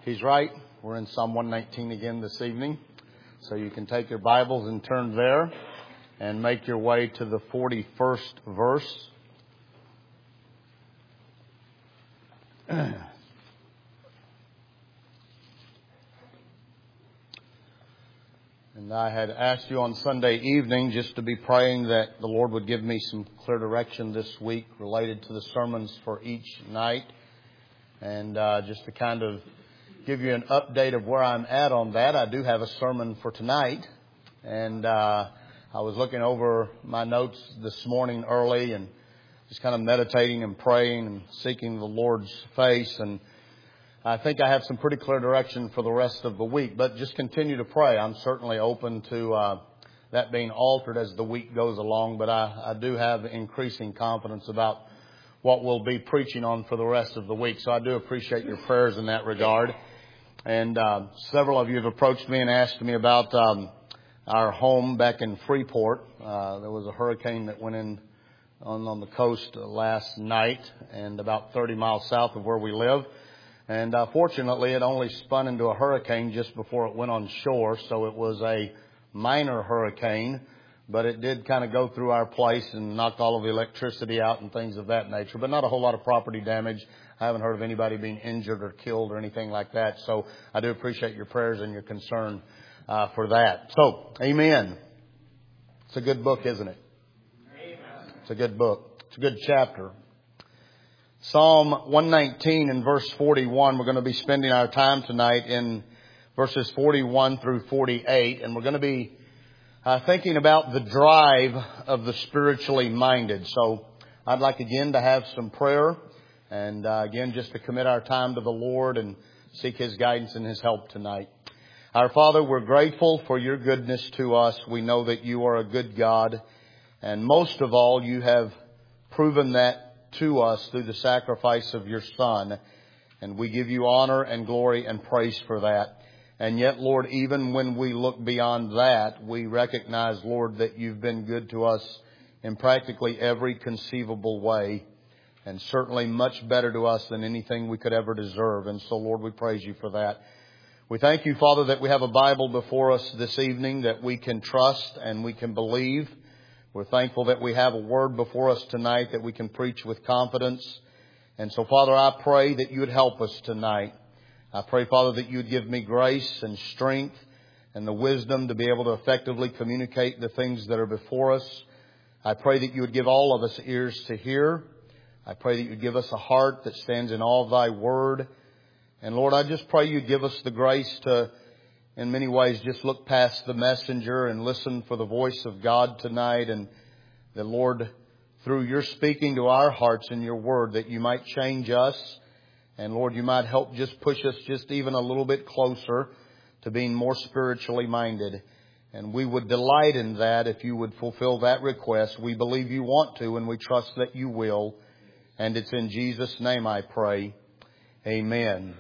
He's right. We're in Psalm 119 again this evening. So you can take your Bibles and turn there and make your way to the 41st verse. And I had asked you on Sunday evening just to be praying that the Lord would give me some clear direction this week related to the sermons for each night. And just to kind of give you an update of where I'm at on that, I do have a sermon for tonight. And I was looking over my notes this morning early and just kind of meditating and praying and seeking the Lord's face. And I think I have some pretty clear direction for the rest of the week. But just continue to pray. I'm certainly open to that being altered as the week goes along. But I do have increasing confidence about what we'll be preaching on for the rest of the week. So I do appreciate your prayers in that regard. And several of you have approached me and asked me about our home back in Freeport. There was a hurricane that went in on the coast last night and about 30 miles south of where we live. And fortunately, it only spun into a hurricane just before it went on shore. So it was a minor hurricane, but it did kind of go through our place and knocked all of the electricity out and things of that nature. But not a whole lot of property damage. I haven't heard of anybody being injured or killed or anything like that. So I do appreciate your prayers and your concern for that. So, amen. It's a good book, isn't it? Amen. It's a good book. It's a good chapter. Psalm 119 and verse 41. We're going to be spending our time tonight in verses 41 through 48. And we're going to be thinking about the drive of the spiritually minded. So I'd like again to have some prayer. And again, just to commit our time to the Lord and seek His guidance and His help tonight. Our Father, we're grateful for Your goodness to us. We know that You are a good God. And most of all, You have proven that to us through the sacrifice of Your Son. And we give You honor and glory and praise for that. And yet, Lord, even when we look beyond that, we recognize, Lord, that You've been good to us in practically every conceivable way. And certainly much better to us than anything we could ever deserve. And so, Lord, we praise You for that. We thank You, Father, that we have a Bible before us this evening that we can trust and we can believe. We're thankful that we have a word before us tonight that we can preach with confidence. And so, Father, I pray that You would help us tonight. I pray, Father, that You would give me grace and strength and the wisdom to be able to effectively communicate the things that are before us. I pray that You would give all of us ears to hear. I pray that You give us a heart that stands in awe of Thy word. And Lord, I just pray You'd give us the grace to, in many ways, just look past the messenger and listen for the voice of God tonight. And that, Lord, through Your speaking to our hearts in Your word, that You might change us. And Lord, You might help just push us just even a little bit closer to being more spiritually minded. And we would delight in that if You would fulfill that request. We believe You want to, and we trust that You will. And it's in Jesus' name I pray. Amen.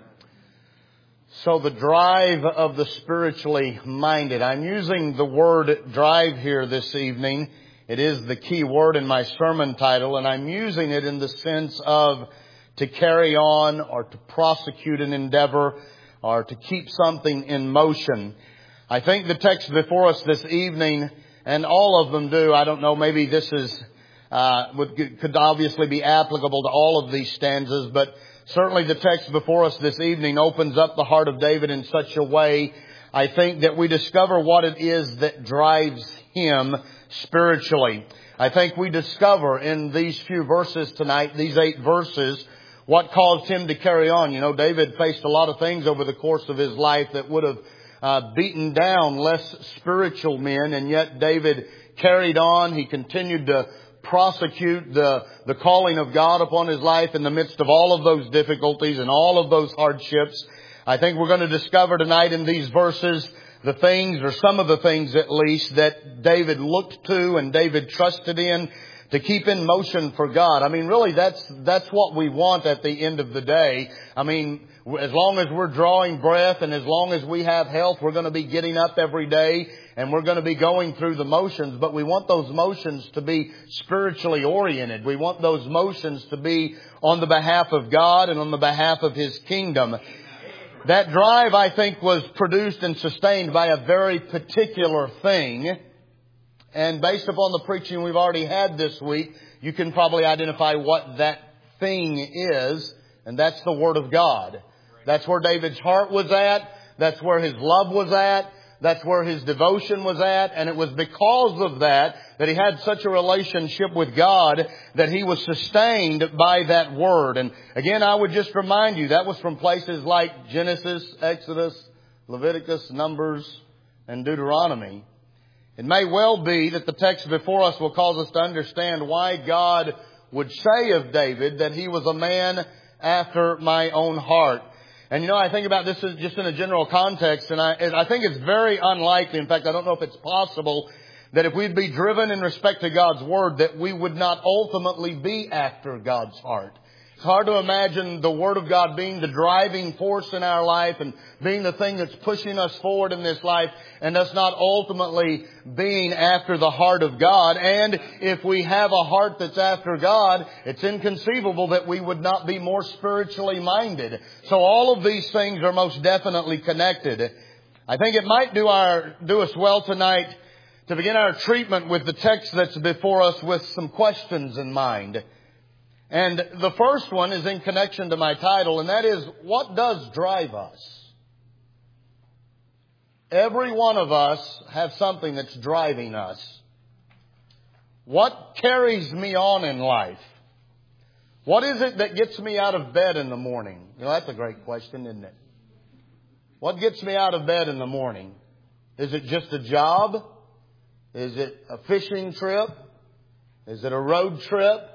So the drive of the spiritually minded. I'm using the word drive here this evening. It is the key word in my sermon title, and I'm using it in the sense of to carry on or to prosecute an endeavor or to keep something in motion. I think the text before us this evening, and all of them do, I don't know, maybe this is could obviously be applicable to all of these stanzas, but certainly the text before us this evening opens up the heart of David in such a way, I think, that we discover what it is that drives him spiritually. I think we discover in these few verses tonight, these 8 verses, what caused him to carry on. You know, David faced a lot of things over the course of his life that would have beaten down less spiritual men, and yet David carried on. He continued to prosecute the calling of God upon his life in the midst of all of those difficulties and all of those hardships. I think we're going to discover tonight in these verses the things, or some of the things at least, that David looked to and David trusted in to keep in motion for God. I mean, really, that's what we want at the end of the day. I mean, as long as we're drawing breath and as long as we have health, we're going to be getting up every day and we're going to be going through the motions. But we want those motions to be spiritually oriented. We want those motions to be on the behalf of God and on the behalf of His kingdom. That drive, I think, was produced and sustained by a very particular thing. And based upon the preaching we've already had this week, you can probably identify what that thing is, and that's the Word of God. That's where David's heart was at. That's where his love was at. That's where his devotion was at. And it was because of that he had such a relationship with God that he was sustained by that Word. And again, I would just remind you, that was from places like Genesis, Exodus, Leviticus, Numbers, and Deuteronomy. It may well be that the text before us will cause us to understand why God would say of David that he was a man after my own heart. And I think about this just in a general context, and I think it's very unlikely, in fact, I don't know if it's possible, that if we'd be driven in respect to God's Word, that we would not ultimately be after God's heart. It's hard to imagine the Word of God being the driving force in our life and being the thing that's pushing us forward in this life and us not ultimately being after the heart of God. And if we have a heart that's after God, it's inconceivable that we would not be more spiritually minded. So all of these things are most definitely connected. I think it might do us well tonight to begin our treatment with the text that's before us with some questions in mind. And the first one is in connection to my title, and that is, what does drive us? Every one of us have something that's driving us. What carries me on in life? What is it that gets me out of bed in the morning? That's a great question, isn't it? What gets me out of bed in the morning? Is it just a job? Is it a fishing trip? Is it a road trip?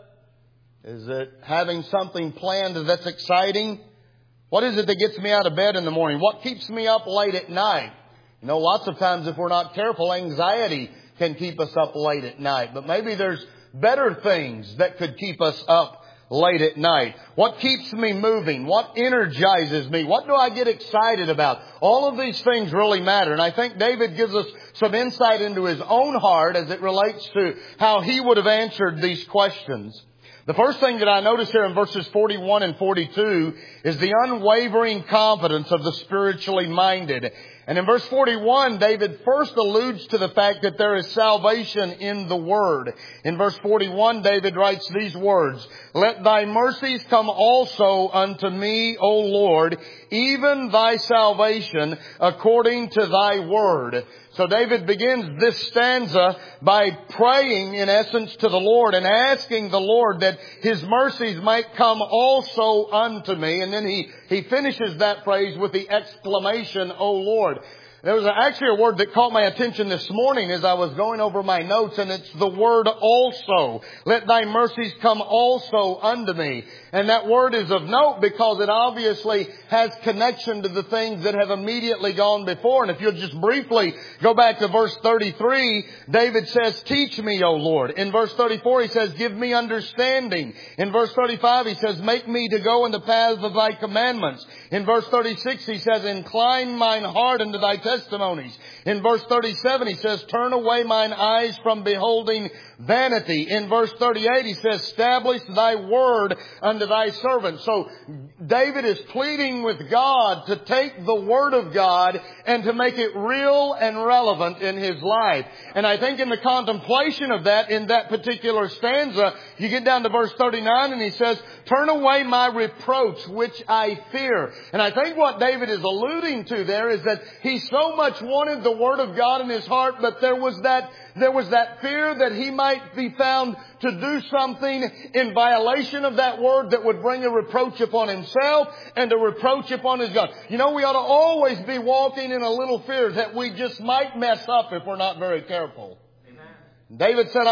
Is it having something planned that's exciting? What is it that gets me out of bed in the morning? What keeps me up late at night? Lots of times if we're not careful, anxiety can keep us up late at night. But maybe there's better things that could keep us up late at night. What keeps me moving? What energizes me? What do I get excited about? All of these things really matter. And I think David gives us some insight into his own heart as it relates to how he would have answered these questions. The first thing that I notice here in verses 41 and 42 is the unwavering confidence of the spiritually minded. And in verse 41, David first alludes to the fact that there is salvation in the Word. In verse 41, David writes these words, "Let thy mercies come also unto me, O Lord, even thy salvation according to thy word." So David begins this stanza by praying, in essence, to the Lord and asking the Lord that His mercies might come also unto me. And then he finishes that phrase with the exclamation, "O Lord." There was actually a word that caught my attention this morning as I was going over my notes, and it's the word also. Let thy mercies come also unto me. And that word is of note because it obviously has connection to the things that have immediately gone before. And if you'll just briefly go back to verse 33, David says, "Teach me, O Lord." In verse 34, he says, "Give me understanding." In verse 35, he says, "Make me to go in the paths of thy commandments." In verse 36, he says, "Incline mine heart unto thy testimonies." In verse 37, he says, "Turn away mine eyes from beholding vanity." In verse 38, he says, "Establish thy word unto thy servant." So David is pleading with God to take the word of God and to make it real and relevant in his life. And I think in the contemplation of that, in that particular stanza, you get down to verse 39 and he says, "Turn away my reproach, which I fear." And I think what David is alluding to there is that he so much wanted the word of God in his heart, but there was that fear that he might be found to do something in violation of that word that would bring a reproach upon himself and a reproach upon his God. We ought to always be walking in a little fear that we just might mess up if we're not very careful. Amen. David said, I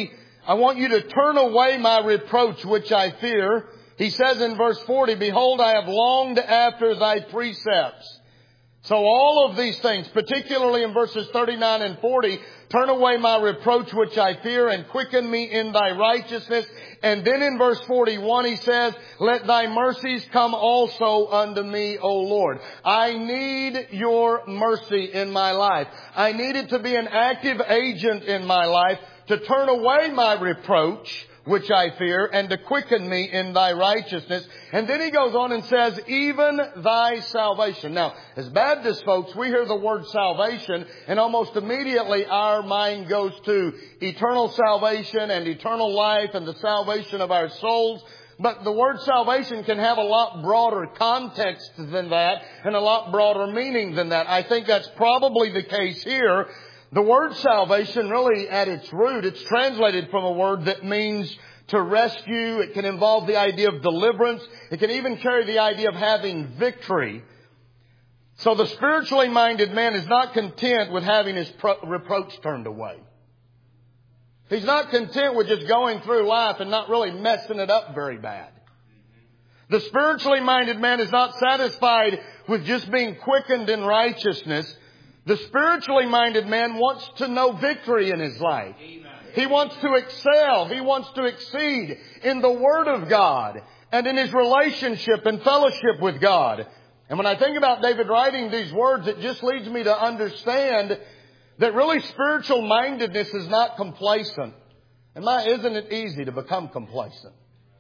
want you to turn away my reproach, which I fear. He says in verse 40, "Behold, I have longed after thy precepts." So all of these things, particularly in verses 39 and 40, "Turn away my reproach which I fear and quicken me in thy righteousness." And then in verse 41 he says, "Let thy mercies come also unto me, O Lord." I need your mercy in my life. I need it to be an active agent in my life to turn away my reproach, which I fear, and to quicken me in thy righteousness. And then he goes on and says, even thy salvation. Now, as Baptist folks, we hear the word salvation, and almost immediately our mind goes to eternal salvation and eternal life and the salvation of our souls. But the word salvation can have a lot broader context than that and a lot broader meaning than that. I think that's probably the case here. The word salvation really at its root, it's translated from a word that means to rescue. It can involve the idea of deliverance. It can even carry the idea of having victory. So the spiritually minded man is not content with having his reproach turned away. He's not content with just going through life and not really messing it up very bad. The spiritually minded man is not satisfied with just being quickened in righteousness. The spiritually minded man wants to know victory in his life. Amen. He wants to excel. He wants to exceed in the Word of God and in his relationship and fellowship with God. And when I think about David writing these words, it just leads me to understand that really spiritual mindedness is not complacent. And isn't it easy to become complacent?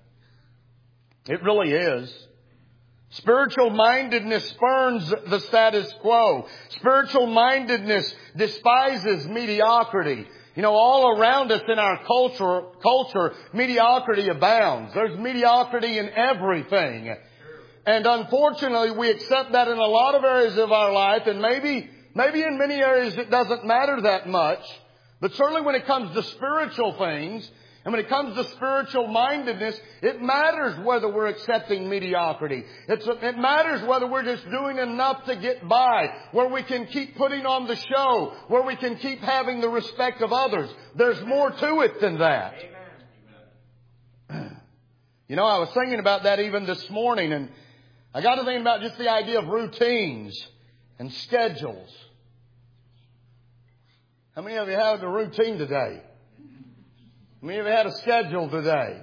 It really is. Spiritual mindedness spurns the status quo. Spiritual mindedness despises mediocrity. You know, all around us in our culture, mediocrity abounds. There's mediocrity in everything. And unfortunately, we accept that in a lot of areas of our life, and maybe in many areas it doesn't matter that much. But certainly when it comes to spiritual things, and when it comes to spiritual mindedness, it matters whether we're accepting mediocrity. It matters whether we're just doing enough to get by, where we can keep putting on the show, where we can keep having the respect of others. There's more to it than that. Amen. You know, I was thinking about that even this morning, and I got to thinking about just the idea of routines and schedules. How many of you had a routine today? How many of you had a schedule today?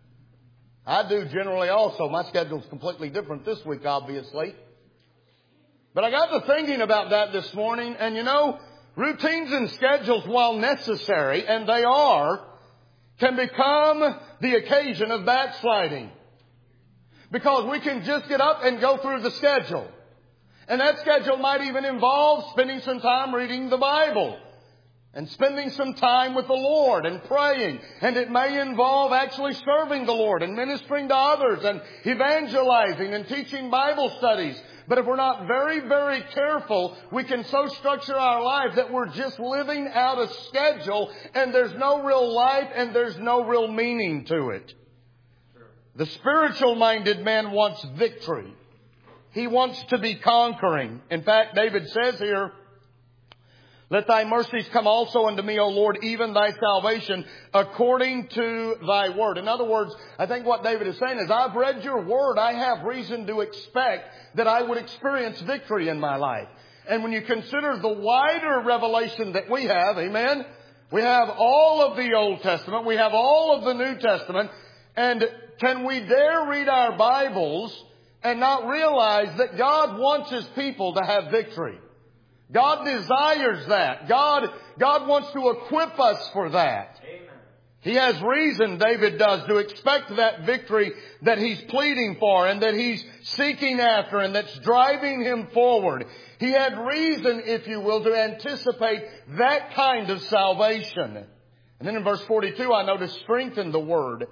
I do generally also. My schedule's completely different this week, obviously. But I got to thinking about that this morning, and you know, routines and schedules, while necessary, and they are, can become the occasion of backsliding. Because we can just get up and go through the schedule. And that schedule might even involve spending some time reading the Bible. And spending some time with the Lord and praying. And it may involve actually serving the Lord and ministering to others and evangelizing and teaching Bible studies. But if we're not very, very careful, we can so structure our life that we're just living out a schedule and there's no real life and there's no real meaning to it. The spiritual minded man wants victory. He wants to be conquering. In fact, David says here, let thy mercies come also unto me, O Lord, even thy salvation, according to thy word. In other words, I think what David is saying is, I've read your word. I have reason to expect that I would experience victory in my life. And when you consider the wider revelation that we have, amen, we have all of the Old Testament, we have all of the New Testament, and can we dare read our Bibles and not realize that God wants His people to have victory? God desires that. God wants to equip us for that. Amen. He has reason, David does, to expect that victory that he's pleading for and that he's seeking after and that's driving him forward. He had reason, if you will, to anticipate that kind of salvation. And then in verse 42, I notice strengthen the word.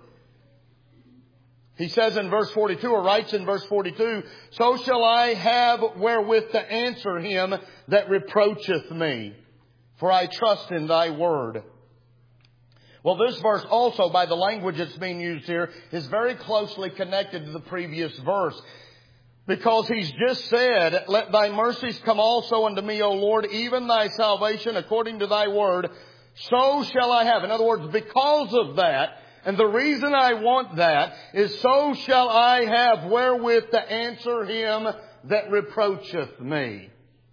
He says in verse 42, or writes in verse 42, so shall I have wherewith to answer him that reproacheth me, for I trust in thy word. Well, this verse also, by the language that's being used here, is very closely connected to the previous verse. Because he's just said, let thy mercies come also unto me, O Lord, even thy salvation according to thy word, so shall I have. In other words, because of that, and the reason I want that is so shall I have wherewith to answer him that reproacheth me.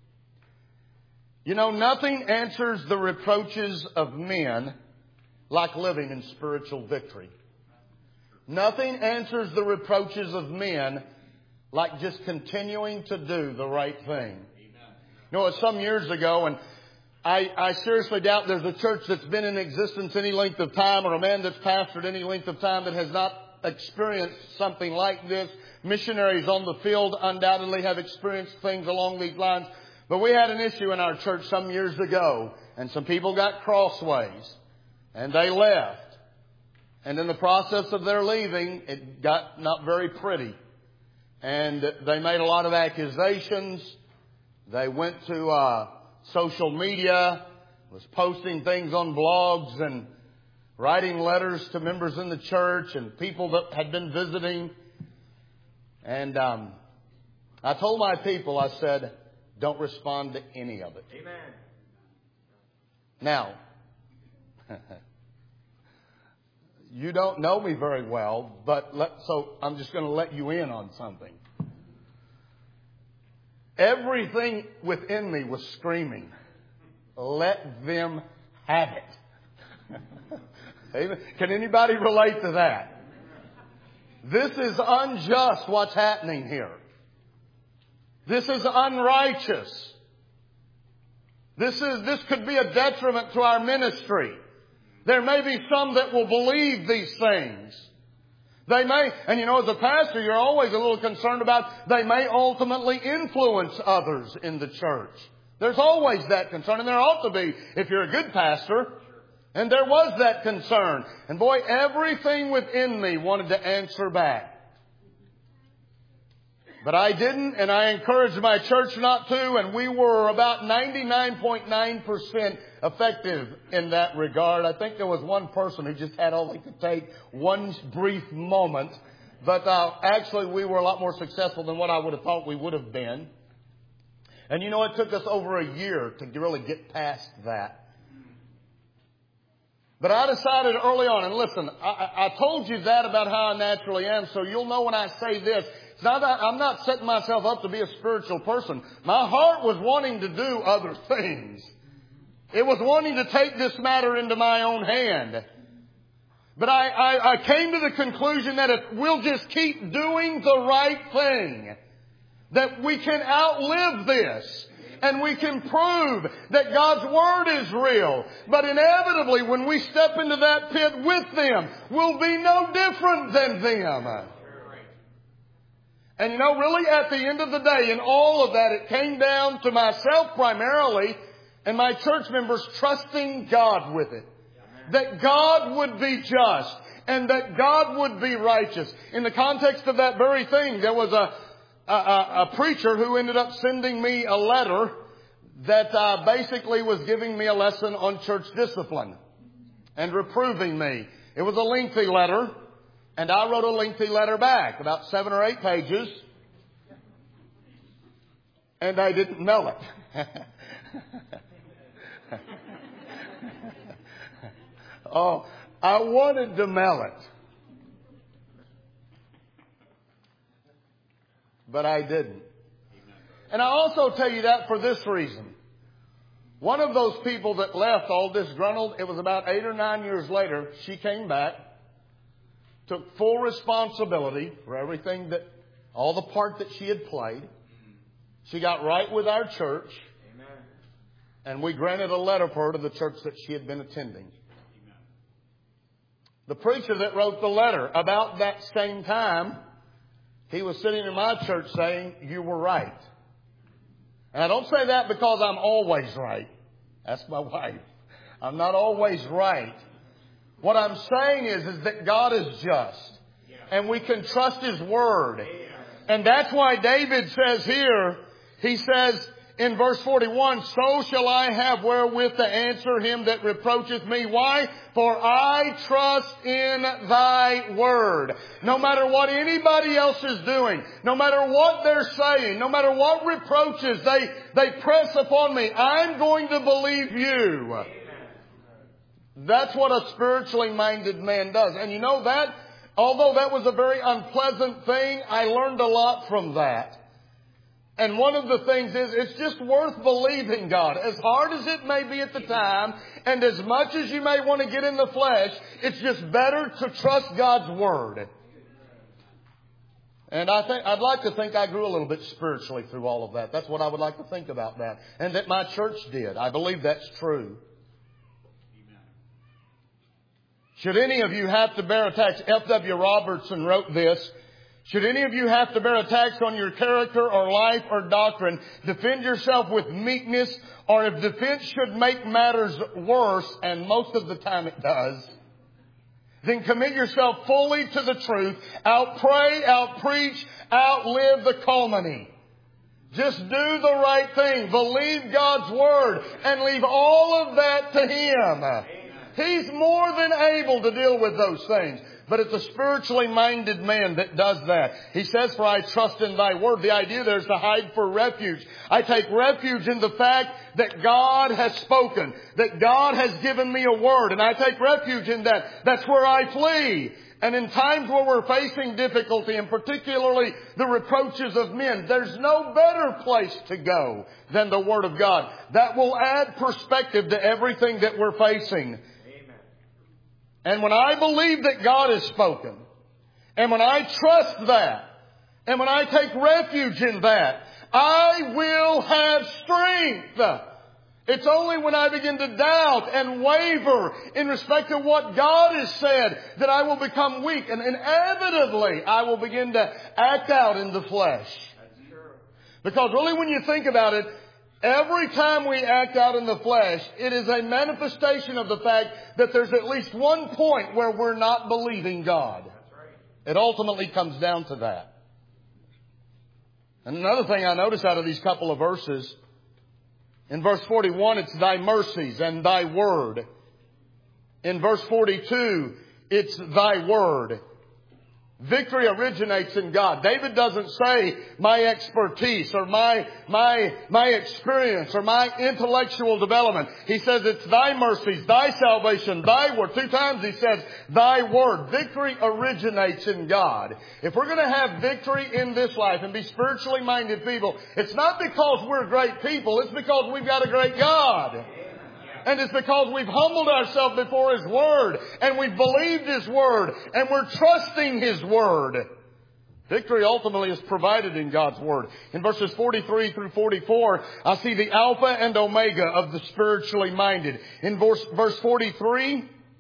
You know, nothing answers the reproaches of men like living in spiritual victory. Nothing answers the reproaches of men like just continuing to do the right thing. You know, it was some years ago, and I seriously doubt there's a church that's been in existence any length of time or a man that's pastored any length of time that has not experienced something like this. Missionaries on the field undoubtedly have experienced things along these lines. But we had an issue in our church some years ago, and some people got crossways, and they left. And in the process of their leaving, it got not very pretty. And they made a lot of accusations. They went to social media, was posting things on blogs and writing letters to members in the church and people that had been visiting. And I told my people, I said, don't respond to any of it. Amen. Now, you don't know me very well, so I'm just going to let you in on something. Everything within me was screaming, let them have it. Amen. Can anybody relate to that? This is unjust what's happening here. This is unrighteous. This could be a detriment to our ministry. There may be some that will believe these things. They may, and as a pastor, you're always a little concerned about they may ultimately influence others in the church. There's always that concern, and there ought to be if you're a good pastor. And there was that concern. And boy, everything within me wanted to answer back. But I didn't, and I encouraged my church not to, and we were about 99.9% effective in that regard. I think there was one person who just had all they could take, one brief moment. But actually, we were a lot more successful than what I would have thought we would have been. And it took us over a year to really get past that. But I decided early on, and listen, I told you that about how I naturally am, so you'll know when I say this. It's not that I'm not setting myself up to be a spiritual person. My heart was wanting to do other things. It was wanting to take this matter into my own hand. But I came to the conclusion that if we'll just keep doing the right thing, that we can outlive this. And we can prove that God's Word is real. But inevitably, when we step into that pit with them, we'll be no different than them. And really at the end of the day, in all of that, it came down to myself primarily and my church members trusting God with it. That God would be just and that God would be righteous. In the context of that very thing, there was a preacher who ended up sending me a letter that basically was giving me a lesson on church discipline and reproving me. It was a lengthy letter, and I wrote a lengthy letter back, about 7 or 8 pages, and I didn't mail it. Oh, I wanted to mail it. But I didn't. And I also tell you that for this reason. One of those people that left all disgruntled, it was about 8 or 9 years later, she came back, took full responsibility for everything all the part that she had played. She got right with our church. Amen. And we granted a letter for her to the church that she had been attending. Amen. The preacher that wrote the letter, about that same time, he was sitting in my church saying, you were right. And I don't say that because I'm always right. Ask my wife. I'm not always right. What I'm saying is that God is just. And we can trust His Word. And that's why David says here, he says in verse 41, so shall I have wherewith to answer him that reproacheth me. Why? For I trust in Thy Word. No matter what anybody else is doing, no matter what they're saying, no matter what reproaches they press upon me, I'm going to believe You. That's what a spiritually minded man does. And that, although that was a very unpleasant thing, I learned a lot from that. And one of the things is, it's just worth believing God. As hard as it may be at the time, and as much as you may want to get in the flesh, it's just better to trust God's Word. And I'd like to think I grew a little bit spiritually through all of that. That's what I would like to think about that. And that my church did. I believe that's true. Amen. Should any of you have to bear attacks, F.W. Robertson wrote this, should any of you have to bear attacks on your character or life or doctrine, defend yourself with meekness, or if defense should make matters worse, and most of the time it does, then commit yourself fully to the truth. Out-pray, out-preach, outlive the calumny. Just do the right thing. Believe God's Word and leave all of that to Him. Amen. He's more than able to deal with those things. But it's a spiritually minded man that does that. He says, for I trust in Thy Word. The idea there is to hide for refuge. I take refuge in the fact that God has spoken, that God has given me a word, and I take refuge in that. That's where I flee. And in times where we're facing difficulty, and particularly the reproaches of men, there's no better place to go than the Word of God. That will add perspective to everything that we're facing. And when I believe that God has spoken, and when I trust that, and when I take refuge in that, I will have strength. It's only when I begin to doubt and waver in respect to what God has said that I will become weak. And inevitably, I will begin to act out in the flesh. Because really when you think about it, every time we act out in the flesh, it is a manifestation of the fact that there's at least one point where we're not believing God. It ultimately comes down to that. And another thing I notice out of these couple of verses, in verse 41, it's Thy mercies and Thy word. In verse 42, it's Thy word. Victory originates in God. David doesn't say my expertise or my experience or my intellectual development. He says it's Thy mercies, Thy salvation, Thy word. 2 times he says Thy word. Victory originates in God. If we're going to have victory in this life and be spiritually minded people, it's not because we're great people. It's because we've got a great God. And it's because we've humbled ourselves before His Word. And we've believed His Word. And we're trusting His Word. Victory ultimately is provided in God's Word. In verses 43 through 44, I see the Alpha and Omega of the spiritually minded. In verse 43,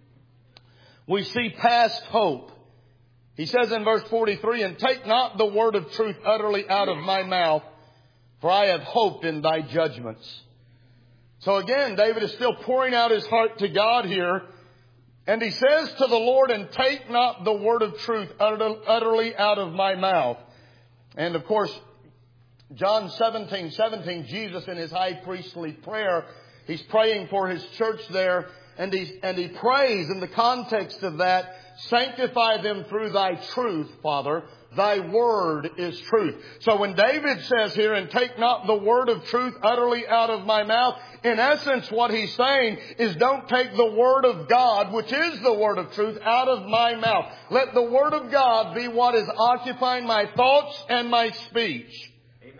we see past hope. He says in verse 43, and take not the word of truth utterly out of my mouth, for I have hoped in Thy judgments. So again, David is still pouring out his heart to God here. And he says to the Lord, and take not the word of truth utterly out of my mouth. And of course, John 17:17, Jesus in His high priestly prayer, He's praying for His church there. And he prays in the context of that, sanctify them through Thy truth, Father. Thy word is truth. So when David says here, and take not the word of truth utterly out of my mouth, in essence what he's saying is don't take the word of God, which is the word of truth, out of my mouth. Let the word of God be what is occupying my thoughts and my speech. Amen.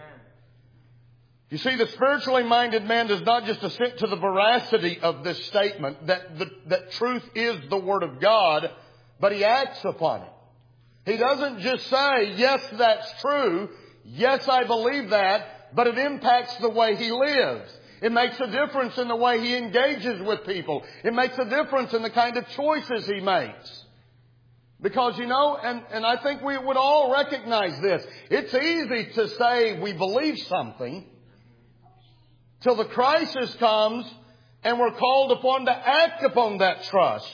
You see, the spiritually minded man does not just assent to the veracity of this statement, that truth is the word of God, but he acts upon it. He doesn't just say, yes, that's true. Yes, I believe that. But it impacts the way he lives. It makes a difference in the way he engages with people. It makes a difference in the kind of choices he makes. Because, you know, and I think we would all recognize this. It's easy to say we believe something till the crisis comes and we're called upon to act upon that trust.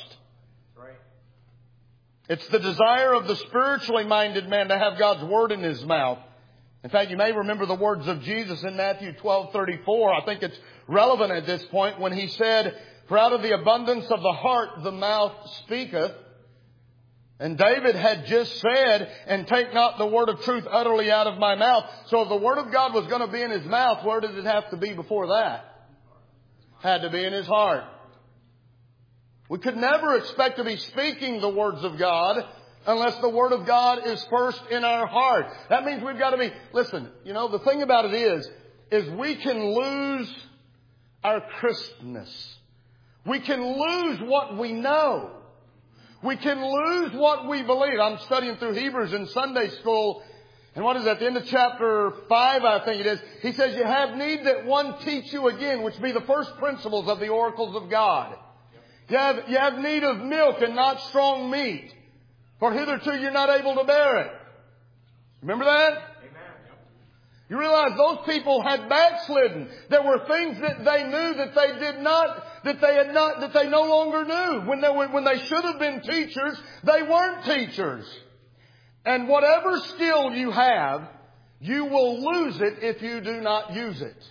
It's the desire of the spiritually minded man to have God's word in his mouth. In fact, you may remember the words of Jesus in Matthew 12:34. I think it's relevant at this point when He said, for out of the abundance of the heart the mouth speaketh. And David had just said, and take not the word of truth utterly out of my mouth. So if the word of God was going to be in his mouth, where did it have to be before that? Had to be in his heart. We could never expect to be speaking the words of God unless the Word of God is first in our heart. That means we've got to be, listen, you know, the thing about it is we can lose our Christness. We can lose what we know. We can lose what we believe. I'm studying through Hebrews in Sunday school, And what is that? At the end of chapter 5, I think it is, he says, you have need that one teach you again, which be the first principles of the oracles of God. You have need of milk and not strong meat. For hitherto you're not able to bear it. Remember that? You realize those people had backslidden. There were things that they knew that they did not, that they no longer knew. When they should have been teachers, they weren't teachers. And whatever skill you have, you will lose it if you do not use it.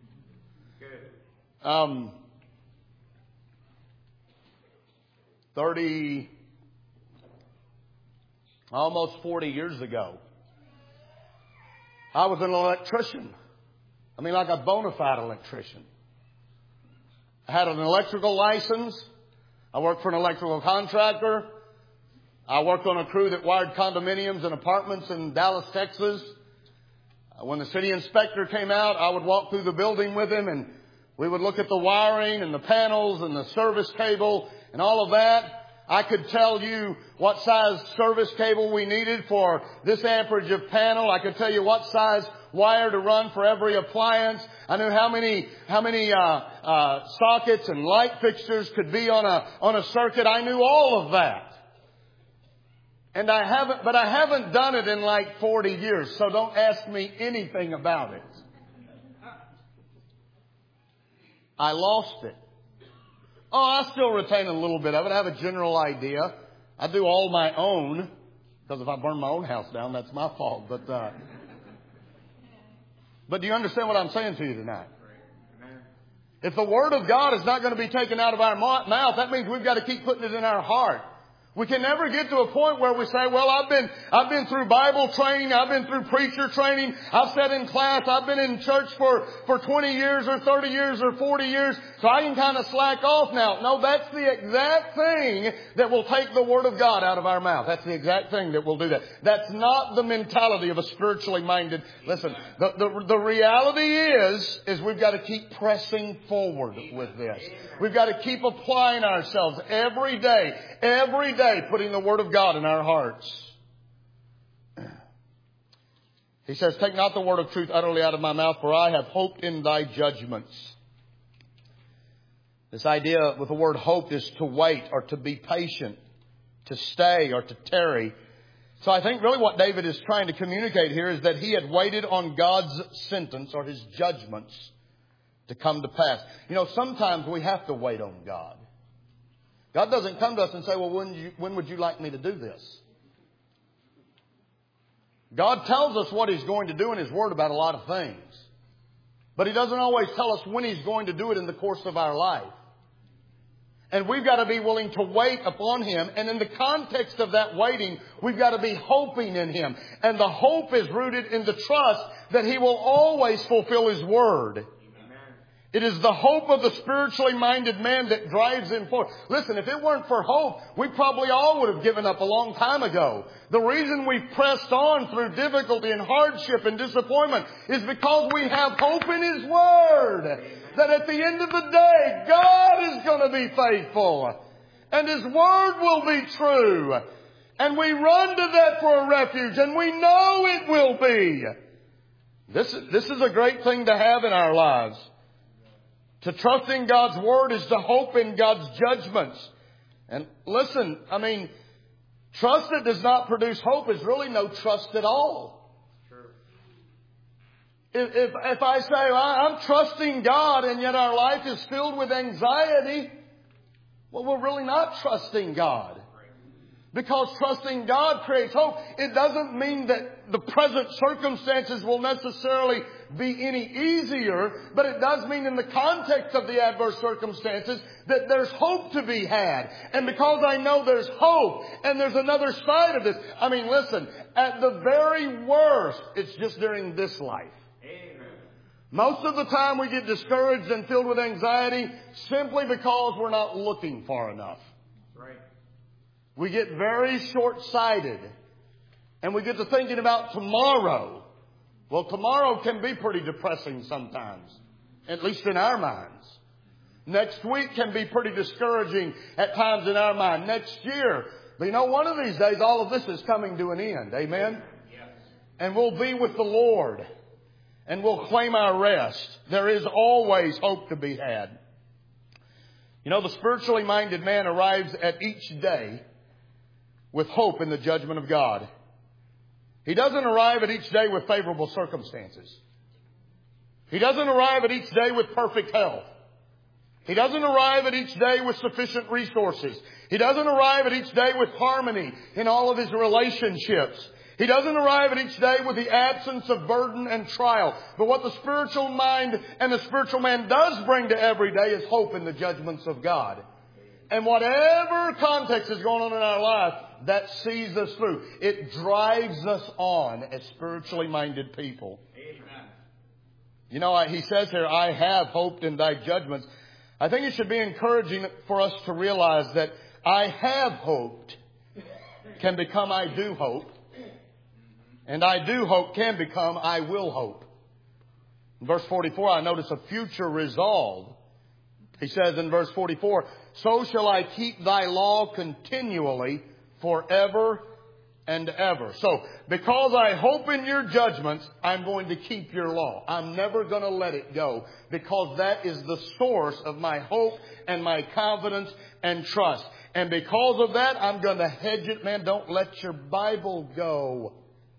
Good. almost 40 years ago, I was an electrician. I mean, like a bona fide electrician. I had an electrical license. I worked for an electrical contractor. I worked on a crew that wired condominiums and apartments in Dallas, Texas. When the city inspector came out, I would walk through the building with him, and we would look at the wiring and the panels and the service cable and all of that. I could tell you what size service cable we needed for this amperage of panel. I could tell you what size wire to run for every appliance. I knew how many sockets and light fixtures could be on a circuit. I knew all of that. And I haven't done it in like 40 years, so don't ask me anything about it. I lost it. Oh, I still retain a little bit of it. I have a general idea. I do all my own, because if I burn my own house down, that's my fault. But do you understand what I'm saying to you tonight? If the Word of God is not going to be taken out of our mouth, that means we've got to keep putting it in our heart. We can never get to a point where we say, well, I've been through Bible training. I've been through preacher training. I've sat in class. I've been in church for 20 years or 30 years or 40 years. So I can kind of slack off now. No, that's the exact thing that will take the Word of God out of our mouth. That's the exact thing that will do that. That's not the mentality of a spiritually minded. Listen, the reality is we've got to keep pressing forward with this. We've got to keep applying ourselves every day, putting the Word of God in our hearts. He says, take not the word of truth utterly out of my mouth, for I have hoped in thy judgments. This idea with the word hope is to wait or to be patient, to stay or to tarry. So I think really what David is trying to communicate here is that he had waited on God's sentence or His judgments to come to pass. You know, sometimes we have to wait on God. God doesn't come to us and say, well, when would you like me to do this? God tells us what He's going to do in His Word about a lot of things. But He doesn't always tell us when He's going to do it in the course of our life. And we've got to be willing to wait upon Him. And in the context of that waiting, we've got to be hoping in Him. And the hope is rooted in the trust that He will always fulfill His Word. It is the hope of the spiritually minded man that drives him forward. Listen, if it weren't for hope, we probably all would have given up a long time ago. The reason we've pressed on through difficulty and hardship and disappointment is because we have hope in His Word. That at the end of the day, God is going to be faithful. And His Word will be true. And we run to that for a refuge. And we know it will be. This is a great thing to have in our lives. To trust in God's Word is to hope in God's judgments. And listen, I mean, trust that does not produce hope is really no trust at all. Sure. If I say, well, I'm trusting God and yet our life is filled with anxiety, well, we're really not trusting God. Because trusting God creates hope. It doesn't mean that the present circumstances will necessarily be any easier, but it does mean in the context of the adverse circumstances that there's hope to be had. And because I know there's hope and there's another side of this, I mean, listen, at the very worst, it's just during this life. Amen. Most of the time we get discouraged and filled with anxiety simply because we're not looking far enough. Right. We get very short-sighted and we get to thinking about tomorrow. Well, tomorrow can be pretty depressing sometimes, at least in our minds. Next week can be pretty discouraging at times in our mind. Next year, but you know, one of these days, all of this is coming to an end. Amen? Yes. and we'll be with the Lord and we'll claim our rest. There is always hope to be had. You know, the spiritually minded man arrives at each day with hope in the judgment of God. He doesn't arrive at each day with favorable circumstances. He doesn't arrive at each day with perfect health. He doesn't arrive at each day with sufficient resources. He doesn't arrive at each day with harmony in all of his relationships. He doesn't arrive at each day with the absence of burden and trial. But what the spiritual mind and the spiritual man does bring to every day is hope in the judgments of God. And whatever context is going on in our life, that sees us through. It drives us on as spiritually minded people. Amen. You know, he says here, I have hoped in thy judgments. I think it should be encouraging for us to realize that I have hoped can become I do hope. And I do hope can become I will hope. In verse 44, I notice a future resolve. He says in verse 44, so shall I keep thy law continually forever and ever. So, because I hope in your judgments, I'm going to keep your law. I'm never going to let it go, because that is the source of my hope and my confidence and trust. And because of that, I'm going to hedge it. Man, don't let your Bible go.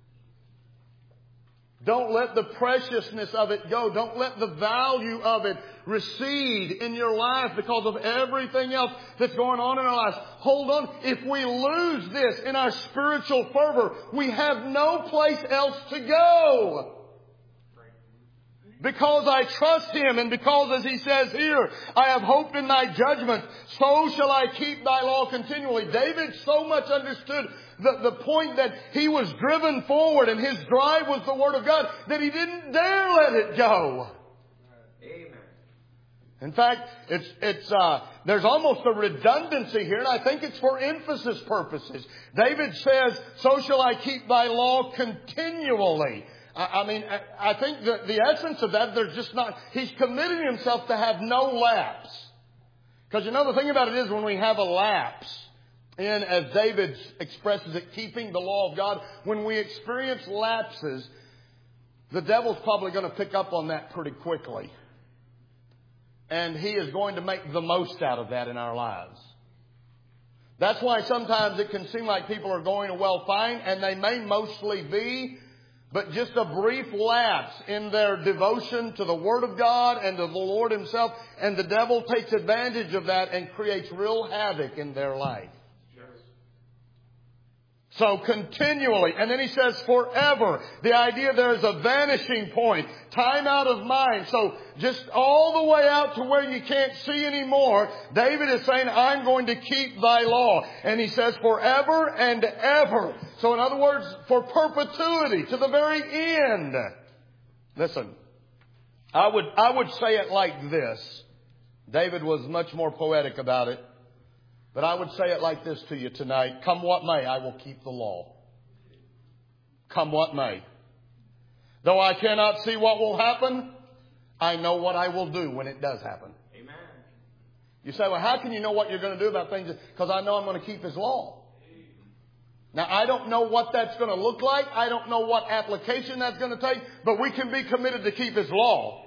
Don't let the preciousness of it go. Don't let the value of it recede in your life because of everything else that's going on in our lives. Hold on. If we lose this in our spiritual fervor, we have no place else to go. Because I trust Him, and because, as He says here, I have hope in thy judgment, so shall I keep thy law continually. David so much understood the point that he was driven forward and his drive was the Word of God that he didn't dare let it go. Amen. In fact, there's almost a redundancy here, and I think it's for emphasis purposes. David says, so shall I keep thy law continually. I think that the essence of that, he's committing himself to have no lapse. Because you know, the thing about it is when we have a lapse in, as David expresses it, keeping the law of God, when we experience lapses, the devil's probably going to pick up on that pretty quickly. And he is going to make the most out of that in our lives. That's why sometimes it can seem like people are going well fine, and they may mostly be, but just a brief lapse in their devotion to the Word of God and to the Lord Himself, and the devil takes advantage of that and creates real havoc in their life. So continually, and then he says forever. The idea there is a vanishing point, time out of mind. So just all the way out to where you can't see anymore, David is saying, I'm going to keep thy law. And he says forever and ever. So in other words, for perpetuity, to the very end. Listen, I would say it like this. David was much more poetic about it. But I would say it like this to you tonight. Come what may, I will keep the law. Come what may. Though I cannot see what will happen, I know what I will do when it does happen. Amen. You say, well, how can you know what you're going to do about things? Because I know I'm going to keep His law. Now, I don't know what that's going to look like. I don't know what application that's going to take. But we can be committed to keep His law.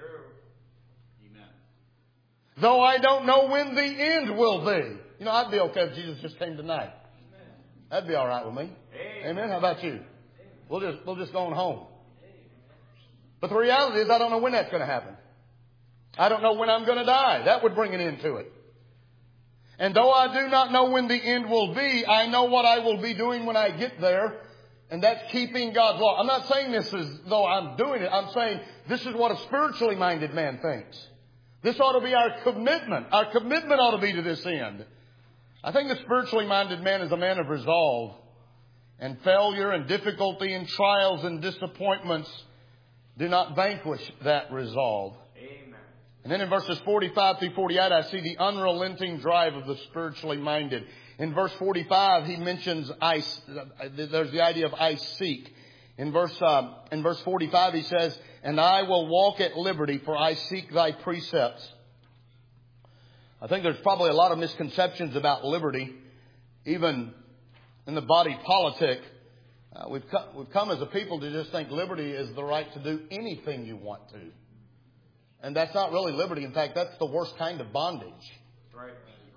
Though I don't know when the end will be. You know, I'd be okay if Jesus just came tonight. That'd be all right with me. Amen. How about you? We'll just go on home. But the reality is I don't know when that's going to happen. I don't know when I'm going to die. That would bring an end to it. And though I do not know when the end will be, I know what I will be doing when I get there. And that's keeping God's law. I'm not saying this as though I'm doing it. I'm saying this is what a spiritually minded man thinks. This ought to be our commitment. Our commitment ought to be to this end. I think the spiritually minded man is a man of resolve. And failure and difficulty and trials and disappointments do not vanquish that resolve. Amen. And then in verses 45 through 48, I see the unrelenting drive of the spiritually minded. In verse 45, he mentions there's the idea of I seek. In verse 45, he says, and I will walk at liberty, for I seek thy precepts. I think there's probably a lot of misconceptions about liberty, even in the body politic. We've come as a people to just think liberty is the right to do anything you want to. And that's not really liberty. In fact, that's the worst kind of bondage. Right.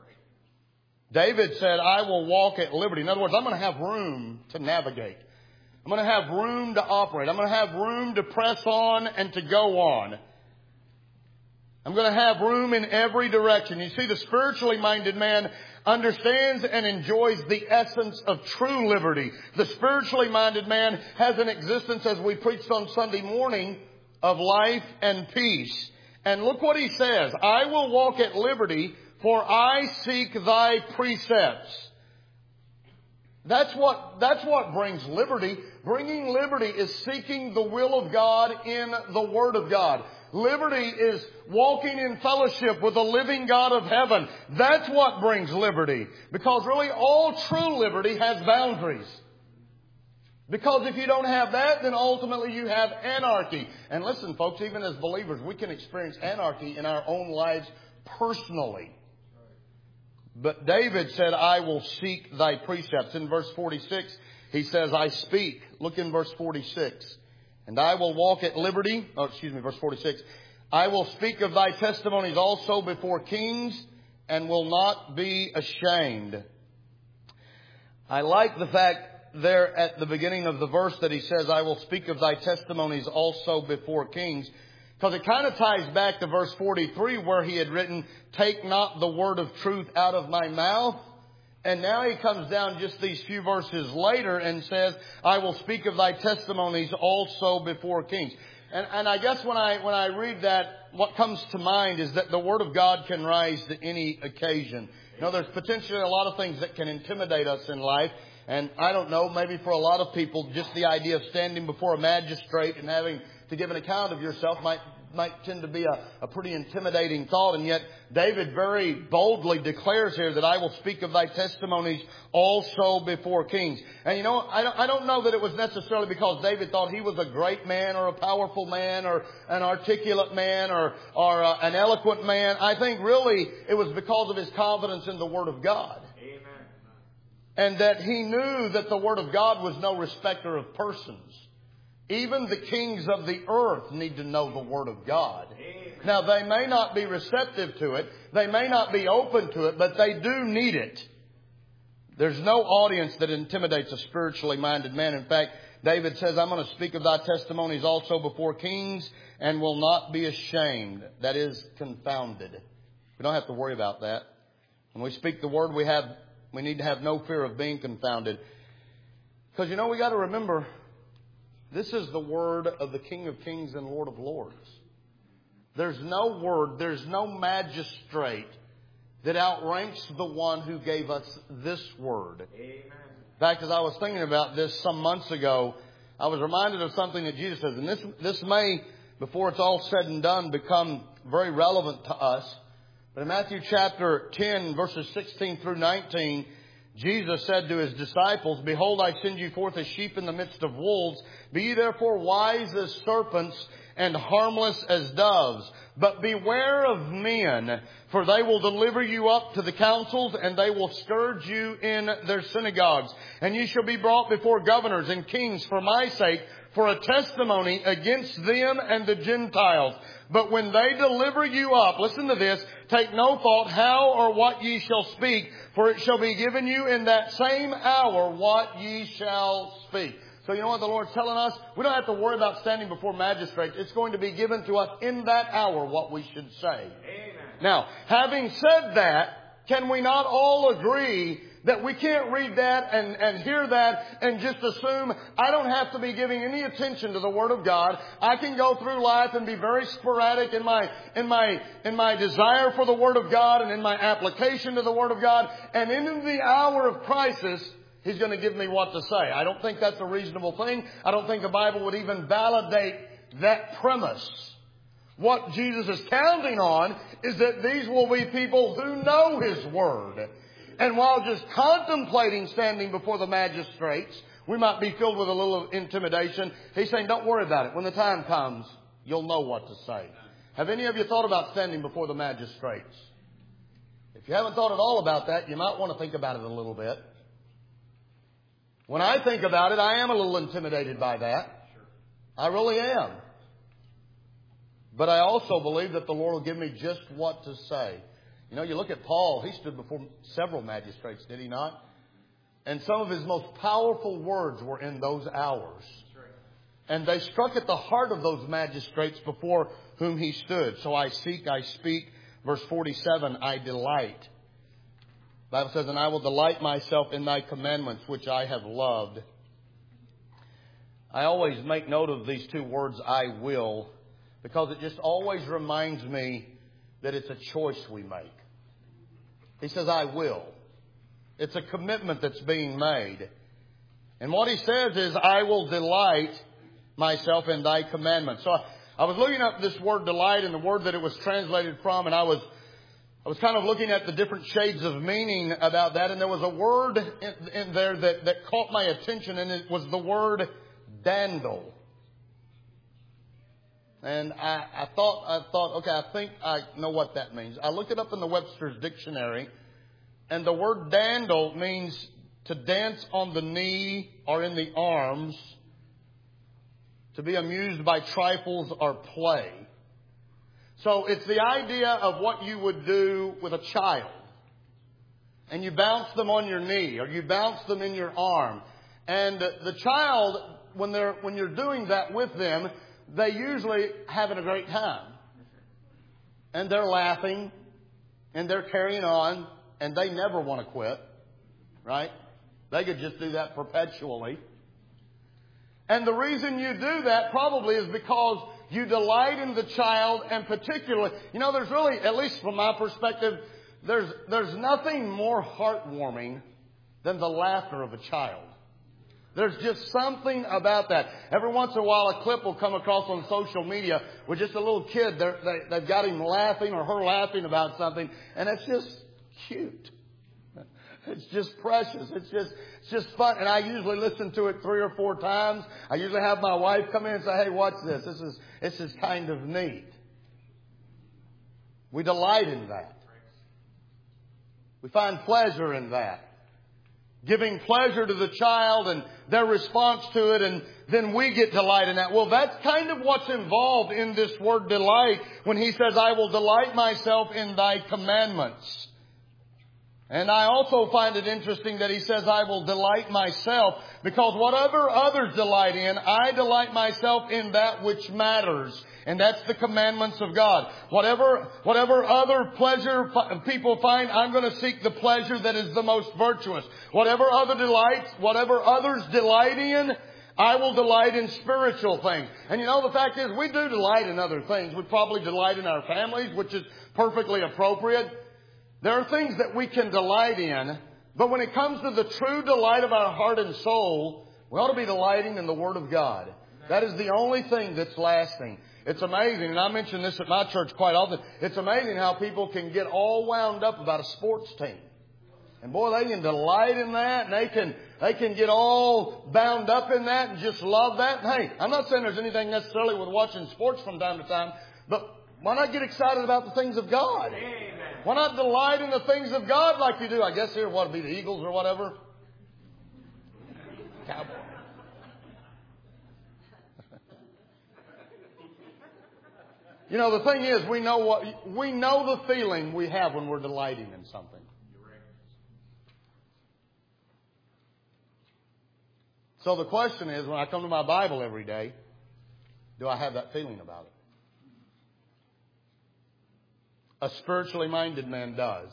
David said, I will walk at liberty. In other words, I'm going to have room to navigate. I'm going to have room to operate. I'm going to have room to press on and to go on. I'm going to have room in every direction. You see, the spiritually minded man understands and enjoys the essence of true liberty. The spiritually minded man has an existence, as we preached on Sunday morning, of life and peace. And look what he says. I will walk at liberty, for I seek thy precepts. That's what brings liberty. Bringing liberty is seeking the will of God in the Word of God. Liberty is walking in fellowship with the living God of heaven. That's what brings liberty. Because really all true liberty has boundaries. Because if you don't have that, then ultimately you have anarchy. And listen, folks, even as believers, we can experience anarchy in our own lives personally. But David said, I will seek thy precepts. In verse 46, he says, I speak. Look in verse 46. And I will walk at liberty. Verse 46. I will speak of thy testimonies also before kings and will not be ashamed. I like the fact there at the beginning of the verse that he says, I will speak of thy testimonies also before kings. Because it kind of ties back to verse 43 where he had written, take not the word of truth out of my mouth. And now he comes down just these few verses later and says, I will speak of thy testimonies also before kings. And I guess when I read that, what comes to mind is that the Word of God can rise to any occasion. You know, there's potentially a lot of things that can intimidate us in life. And I don't know, maybe for a lot of people, just the idea of standing before a magistrate and having to give an account of yourself might tend to be a pretty intimidating thought. And yet David very boldly declares here that I will speak of thy testimonies also before kings. And you know, I don't know that it was necessarily because David thought he was a great man or a powerful man or an articulate man or an eloquent man. I think really it was because of his confidence in the Word of God. Amen. And that he knew that the Word of God was no respecter of persons. Even the kings of the earth need to know the Word of God. Amen. Now, they may not be receptive to it. They may not be open to it, but they do need it. There's no audience that intimidates a spiritually minded man. In fact, David says, I'm going to speak of thy testimonies also before kings and will not be ashamed. That is, confounded. We don't have to worry about that. When we speak the Word, we need to have no fear of being confounded. Because, you know, we got to remember, this is the word of the King of Kings and Lord of Lords. There's no word, there's no magistrate that outranks the one who gave us this word. Amen. In fact, as I was thinking about this some months ago, I was reminded of something that Jesus says. And this may, before it's all said and done, become very relevant to us. But in Matthew chapter 10, verses 16 through 19, Jesus said to his disciples, behold, I send you forth as sheep in the midst of wolves. Be ye therefore wise as serpents and harmless as doves. But beware of men, for they will deliver you up to the councils, and they will scourge you in their synagogues. And ye shall be brought before governors and kings for my sake, for a testimony against them and the Gentiles. But when they deliver you up, listen to this, take no thought how or what ye shall speak, for it shall be given you in that same hour what ye shall speak. So you know what the Lord's telling us? We don't have to worry about standing before magistrates. It's going to be given to us in that hour what we should say. Amen. Now, having said that, can we not all agree that we can't read that and hear that and just assume I don't have to be giving any attention to the Word of God. I can go through life and be very sporadic in my desire for the Word of God and in my application to the Word of God. And in the hour of crisis, He's going to give me what to say. I don't think that's a reasonable thing. I don't think the Bible would even validate that premise. What Jesus is counting on is that these will be people who know His Word. And while just contemplating standing before the magistrates, we might be filled with a little intimidation. He's saying, don't worry about it. When the time comes, you'll know what to say. Have any of you thought about standing before the magistrates? If you haven't thought at all about that, you might want to think about it a little bit. When I think about it, I am a little intimidated by that. I really am. But I also believe that the Lord will give me just what to say. You know, you look at Paul, he stood before several magistrates, did he not? And some of his most powerful words were in those hours. And they struck at the heart of those magistrates before whom he stood. So I seek, I speak. Verse 47, I delight. The Bible says, and I will delight myself in thy commandments, which I have loved. I always make note of these two words, I will, because it just always reminds me that it's a choice we make. He says, I will. It's a commitment that's being made. And what he says is, I will delight myself in thy commandments. So I was looking up this word delight and the word that it was translated from, and I was kind of looking at the different shades of meaning about that, and there was a word in there that caught my attention, and it was the word dandle. And I thought, okay, I think I know what that means. I looked it up in the Webster's Dictionary, and the word dandle means to dance on the knee or in the arms, to be amused by trifles or play. So it's the idea of what you would do with a child. And you bounce them on your knee or you bounce them in your arm. And the child, when you're doing that with them, they usually having a great time. And they're laughing and they're carrying on and they never want to quit. Right? They could just do that perpetually. And the reason you do that probably is because you delight in the child, and particularly, you know, there's really, at least from my perspective, there's nothing more heartwarming than the laughter of a child. There's just something about that. Every once in a while, a clip will come across on social media with just a little kid. They've got him laughing or her laughing about something, and it's just cute. It's just precious. It's just fun. And I usually listen to it 3 or 4 times. I usually have my wife come in and say, hey, watch this. This is kind of neat. We delight in that. We find pleasure in that. Giving pleasure to the child and their response to it, and then we get delight in that. Well, that's kind of what's involved in this word delight when he says, I will delight myself in thy commandments. And I also find it interesting that he says, I will delight myself, because whatever others delight in, I delight myself in that which matters. And that's the commandments of God. Whatever other pleasure people find, I'm going to seek the pleasure that is the most virtuous. Whatever others delight in, I will delight in spiritual things. And you know, the fact is, we do delight in other things. We probably delight in our families, which is perfectly appropriate. There are things that we can delight in, but when it comes to the true delight of our heart and soul, we ought to be delighting in the Word of God. That is the only thing that's lasting. It's amazing, and I mention this at my church quite often, it's amazing how people can get all wound up about a sports team. And boy, they can delight in that, and they can get all bound up in that and just love that. And hey, I'm not saying there's anything necessarily with watching sports from time to time, but why not get excited about the things of God? Amen. Why not delight in the things of God like you do? I guess here, what would be the Eagles or whatever? Cowboy. You know, the thing is, we know the feeling we have when we're delighting in something. So the question is, when I come to my Bible every day, do I have that feeling about it? A spiritually minded man does.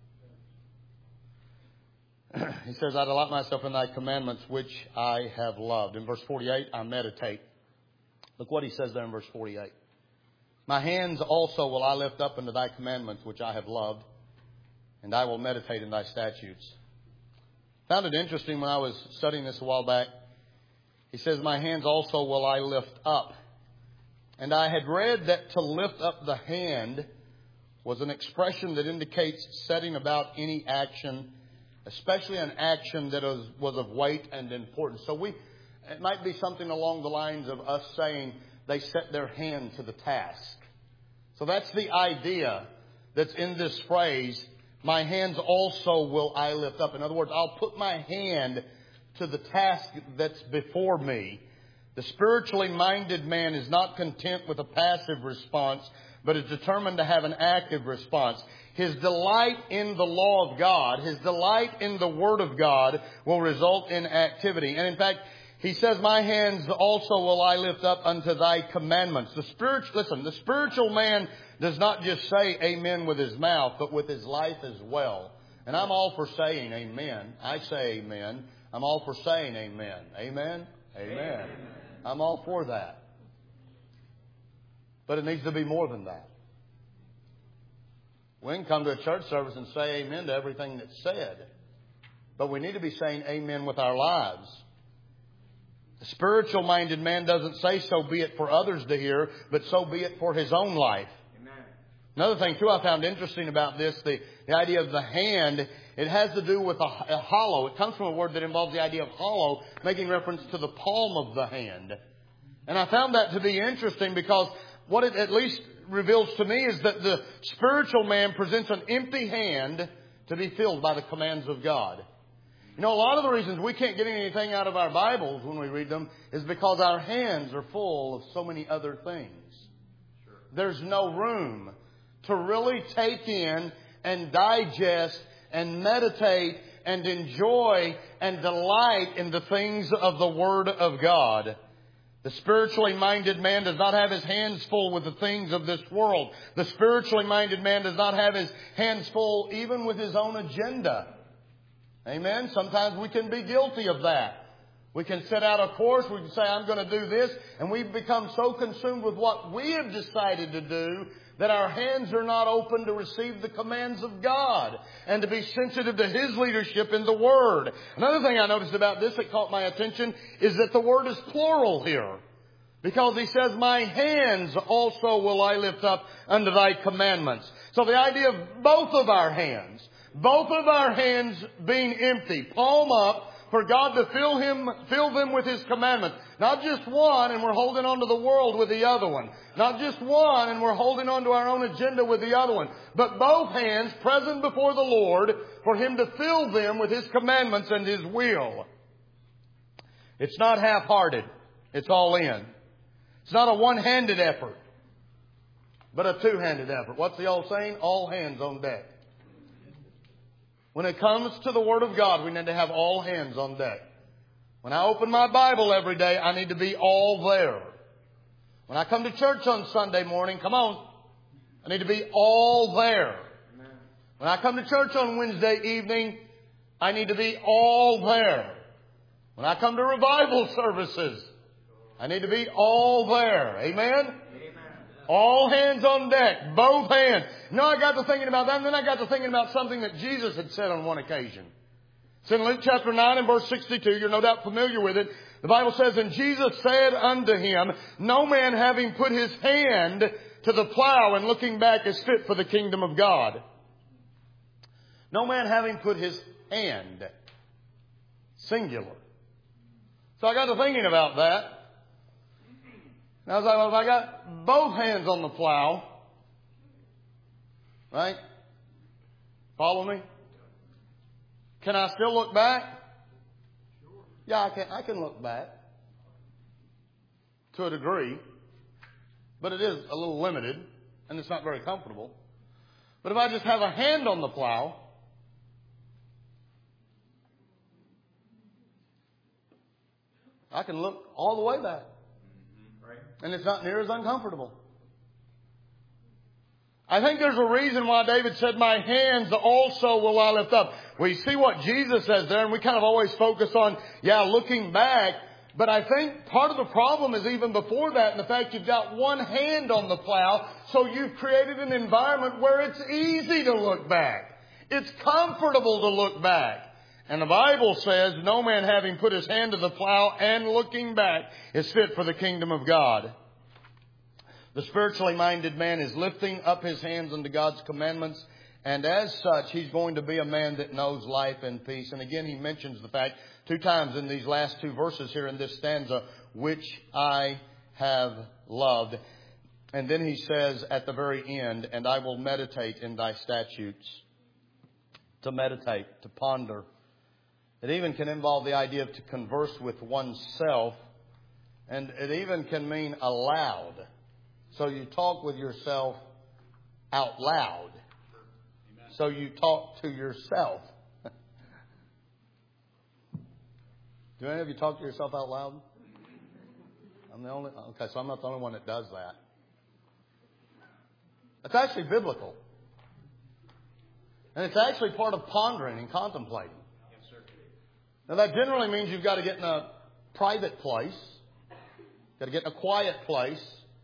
He says, I delight myself in thy commandments, which I have loved. In verse 48, I meditate. Look what he says there in verse 48. My hands also will I lift up unto thy commandments, which I have loved, and I will meditate in thy statutes. Found it interesting when I was studying this a while back. He says, my hands also will I lift up. And I had read that to lift up the hand was an expression that indicates setting about any action, especially an action that was of weight and importance. So it might be something along the lines of us saying they set their hand to the task. So that's the idea that's in this phrase, my hands also will I lift up. In other words, I'll put my hand to the task that's before me. The spiritually minded man is not content with a passive response, but is determined to have an active response. His delight in the law of God, his delight in the Word of God will result in activity. And in fact, he says, my hands also will I lift up unto thy commandments. The spiritual man does not just say amen with his mouth, but with his life as well. And I'm all for saying amen. I say amen. I'm all for saying amen. Amen? Amen. I'm all for that. But it needs to be more than that. We can come to a church service and say amen to everything that's said. But we need to be saying amen with our lives. The spiritual-minded man doesn't say so be it for others to hear, but so be it for his own life. Amen. Another thing, too, I found interesting about this, the idea of the hand, it has to do with a hollow. It comes from a word that involves the idea of hollow, making reference to the palm of the hand. And I found that to be interesting because what it at least reveals to me is that the spiritual man presents an empty hand to be filled by the commands of God. You know, a lot of the reasons we can't get anything out of our Bibles when we read them is because our hands are full of so many other things. Sure. There's no room to really take in and digest and meditate and enjoy and delight in the things of the Word of God. The spiritually minded man does not have his hands full with the things of this world. The spiritually minded man does not have his hands full even with his own agenda. Amen? Sometimes we can be guilty of that. We can set out a course. We can say, I'm going to do this. And we've become so consumed with what we have decided to do that our hands are not open to receive the commands of God and to be sensitive to His leadership in the Word. Another thing I noticed about this that caught my attention is that the word is plural here. Because He says, my hands also will I lift up unto thy commandments. So the idea of both of our hands being empty, palm up, for God to fill them with His commandments. Not just one and we're holding on to the world with the other one. Not just one and we're holding on to our own agenda with the other one. But both hands present before the Lord for Him to fill them with His commandments and His will. It's not half-hearted. It's all in. It's not a one-handed effort, but a two-handed effort. What's the old saying? All hands on deck. When it comes to the Word of God, we need to have all hands on deck. When I open my Bible every day, I need to be all there. When I come to church on Sunday morning, come on, I need to be all there. When I come to church on Wednesday evening, I need to be all there. When I come to revival services, I need to be all there. Amen? All hands on deck. Both hands. No, I got to thinking about that. And then I got to thinking about something that Jesus had said on one occasion. It's in Luke chapter 9 and verse 62. You're no doubt familiar with it. The Bible says, and Jesus said unto him, no man having put his hand to the plow and looking back is fit for the kingdom of God. No man having put his hand. Singular. So I got to thinking about that. And I was like, well, if I got both hands on the plow, right? Follow me? Can I still look back? Yeah, I can look back. To a degree. But it is a little limited. And it's not very comfortable. But if I just have a hand on the plow, I can look all the way back. And it's not near as uncomfortable. I think there's a reason why David said, my hands also will I lift up. We see what Jesus says there, and we kind of always focus on, looking back. But I think part of the problem is even before that, in the fact you've got one hand on the plow, so you've created an environment where it's easy to look back. It's comfortable to look back. And the Bible says, no man having put his hand to the plow and looking back is fit for the kingdom of God. The spiritually minded man is lifting up his hands unto God's commandments. And as such, he's going to be a man that knows life and peace. And again, he mentions the fact 2 times in these last 2 verses here in this stanza, which I have loved. And then he says at the very end, and I will meditate in thy statutes. To meditate, to ponder. It even can involve the idea of to converse with oneself. And it even can mean aloud. So you talk with yourself out loud. So you talk to yourself. Do any of you talk to yourself out loud? I'm the only. Okay, so I'm not the only one that does that. It's actually biblical. And it's actually part of pondering and contemplating. Yes, sir. Now that generally means you've got to get in a private place. Got to get in a quiet place.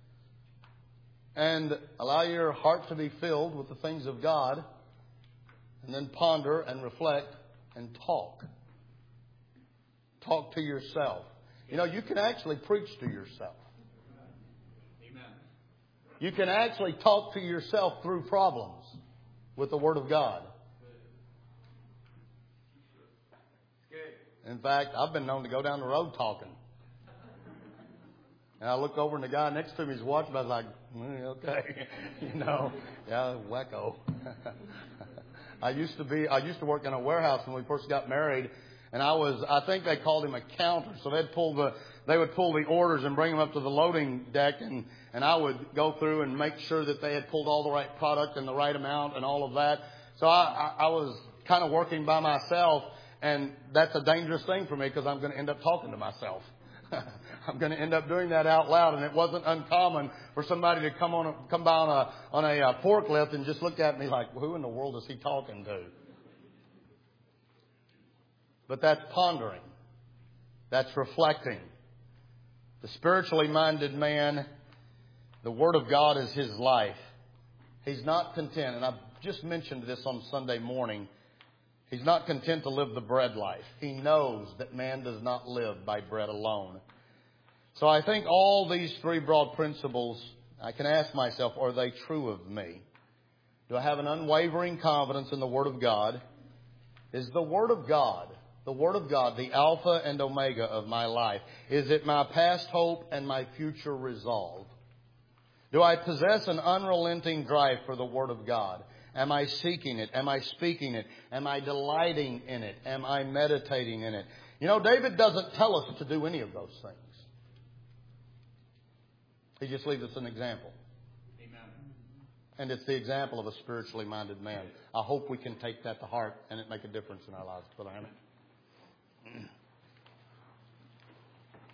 And allow your heart to be filled with the things of God. And then ponder and reflect and talk. Talk to yourself. You know, you can actually preach to yourself. Amen. You can actually talk to yourself through problems with the Word of God. In fact, I've been known to go down the road talking. And I look over and the guy next to me is watching. I was like, okay, yeah, wacko. I used to work in a warehouse when we first got married, and I think they called him a counter. So they would pull the orders and bring them up to the loading deck, and I would go through and make sure that they had pulled all the right product and the right amount and all of that. So I was kind of working by myself, and that's a dangerous thing for me because I'm going to end up talking to myself. I'm going to end up doing that out loud, and it wasn't uncommon for somebody to come by on a forklift and just look at me like, who in the world is he talking to? But that's pondering. That's reflecting. The spiritually minded man, the Word of God is his life. He's not content, and I've just mentioned this on Sunday morning. He's not content to live the bread life. He knows that man does not live by bread alone. So I think all these three broad principles, I can ask myself, are they true of me? Do I have an unwavering confidence in the Word of God? Is the Word of God, the Alpha and Omega of my life? Is it my past hope and my future resolve? Do I possess an unrelenting drive for the Word of God? Am I seeking it? Am I speaking it? Am I delighting in it? Am I meditating in it? You know, David doesn't tell us to do any of those things. He just leaves us an example. Amen. And it's the example of a spiritually minded man. I hope we can take that to heart and it make a difference in our lives. Brother Hammond.